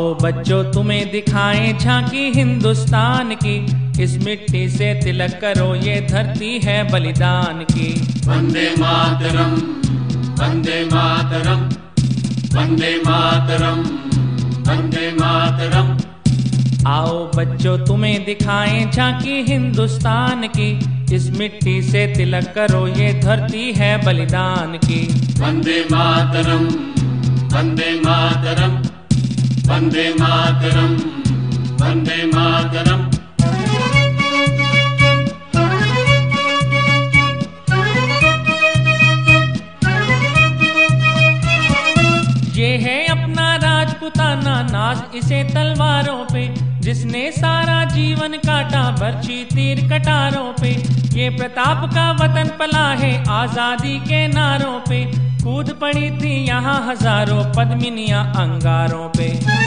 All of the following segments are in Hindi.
आओ बच्चों तुम्हें दिखाएं झांकी हिंदुस्तान की, इस मिट्टी से तिलक करो ये धरती है बलिदान की। वंदे मातरम, वंदे मातरम, वंदे मातरम, वंदे मातरम। आओ बच्चों तुम्हें दिखाएं झांकी हिंदुस्तान की, इस मिट्टी से तिलक करो ये धरती है बलिदान की। वंदे मातरम, वंदे मातरम, वंदे मातरम, वंदे मातरम। ये है अपना राजपुताना नाज इसे तलवारों पे, जिसने सारा जीवन काटा बरछी तीर कटारों पे। ये प्रताप का वतन पला है आजादी के नारों पे, कूद पड़ी थी यहाँ हजारों पद्मिनियां अंगारों पे।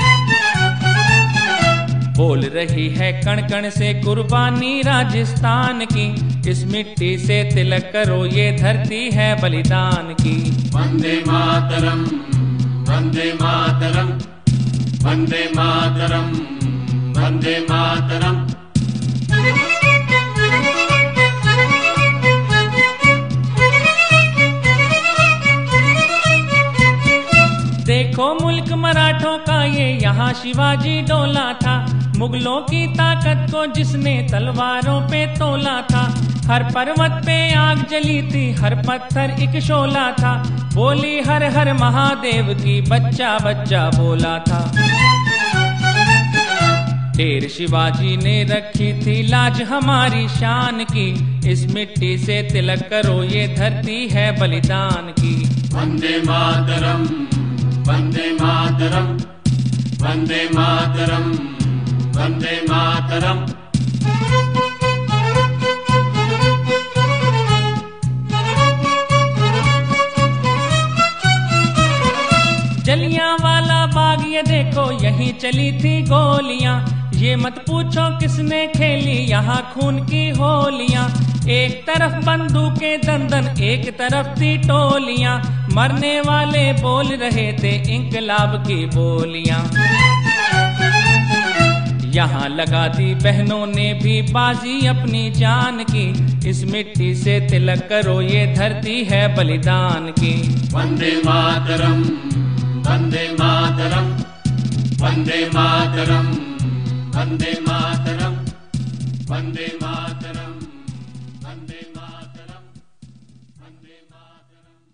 बोल रही है कण कण से कुर्बानी राजस्थान की, इस मिट्टी से तिलक करो ये धरती है बलिदान की। वंदे मातरम, वंदे मातरम, वंदे मातरम, वंदे मातरम। देखो मुल्क मराठों का ये यहाँ शिवाजी डोला था, मुगलों की ताकत को जिसने तलवारों पे तोला था। हर पर्वत पे आग जली थी, हर पत्थर एक शोला था, बोली हर हर महादेव की बच्चा बच्चा बोला था। ढेर शिवाजी ने रखी थी लाज हमारी शान की, इस मिट्टी से तिलक करो ये धरती है बलिदान की। वंदे मातरम, वंदे मातरम, वंदे मातरम, वंदे मातरम। जलियांवाला बाग ये देखो यहीं चली थी गोलियां, ये मत पूछो किसने खेली यहाँ खून की होलियां। एक तरफ बंदूकें दंदन एक तरफ थी टोलियां, मरने वाले बोल रहे थे इंकलाब की बोलियां। यहाँ लगा दी बहनों ने भी बाजी अपनी जान की, इस मिट्टी से तिलक करो ये धरती है बलिदान की। वंदे मातरम, वंदे मातरम, वंदे मातरम, वंदे मातरम, वंदे मातरम, वंदे मातरम, वंदे मातरम।